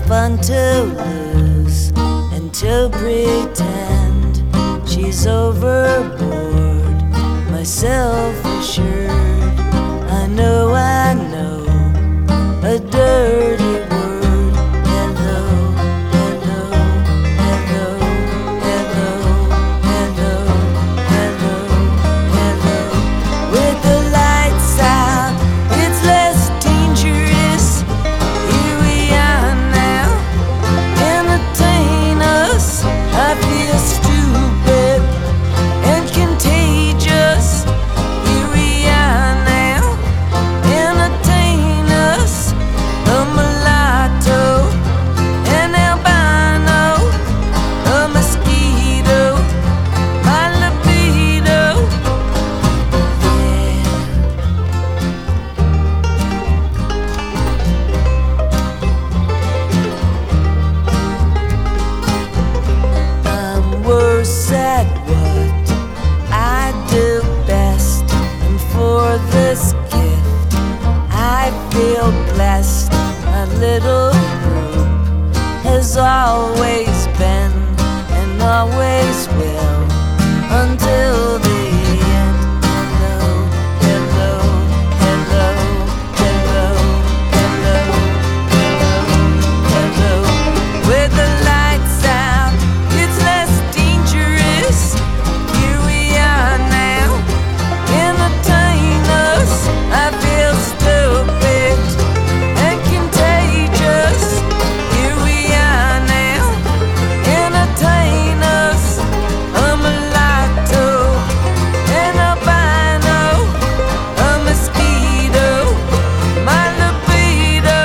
fun to lose and to pretend she's overboard, myself assured. I know a dirty word. Hello, hello, hello, hello, hello, hello, hello. With the lights out, it's less dangerous. Here we are now, entertain us. I feel stupid and contagious. Here we are now, entertain us. A mulatto, an albino, a mosquito, my libido. I'm worse at what I do best, and for this gift I feel blessed. My little group has always been and always will until the end. Hello, hello, hello, hello, hello, hello, hello. With the lights out, it's less dangerous. Here we are now, entertain us. I feel stupid and contagious. Here we are now, entertain us. A mulatto, an albino, a mosquito, my libido.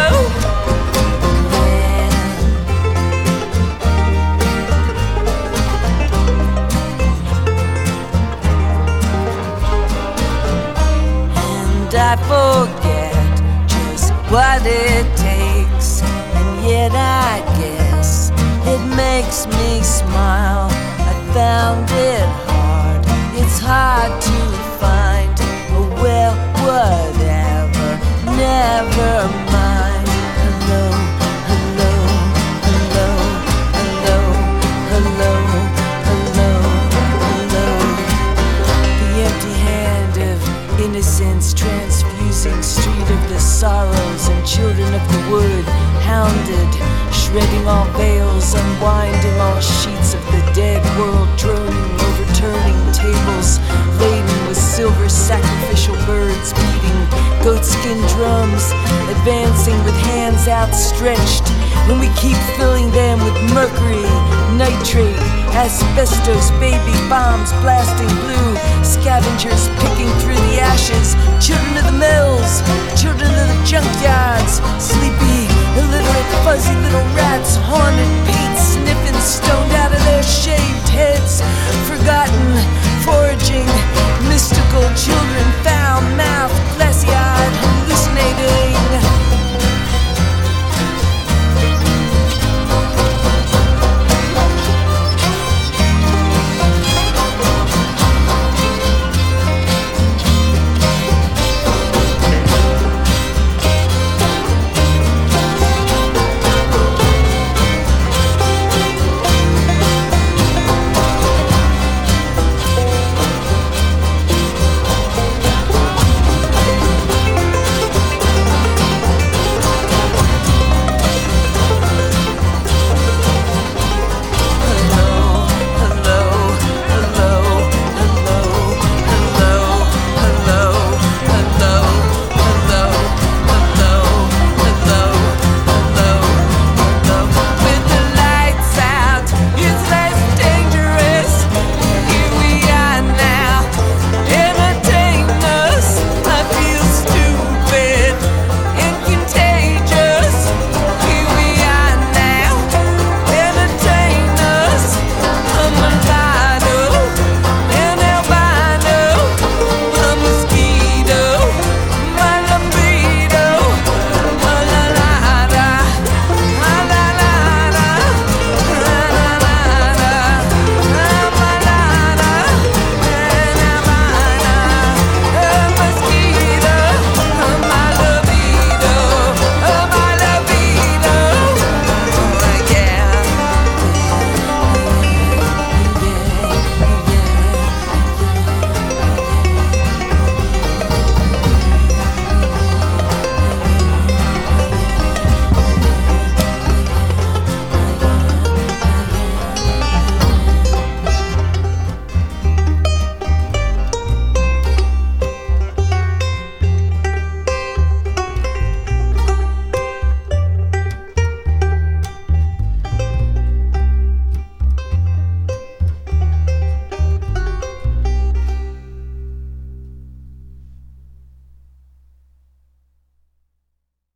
And I forget just what it takes, and yet I guess it makes me smile. I found it hard, it's hard to find. Oh well, whatever, never mind. Hello, hello, hello, hello, hello, hello, hello. The empty hand of innocence transfusing street of the sorrows, and children of the wood hounded, shredding all veils, unwinding all sheets of the dead world, droning, overturning tables laden with silver sacrificial birds, beating goatskin drums, advancing with hands outstretched, and we keep filling them with mercury, nitrate, asbestos, baby bombs blasting blue, scavengers picking through the ashes, children of the mills, children of the junkyards, sleepy, illiterate, fuzzy little rats haunted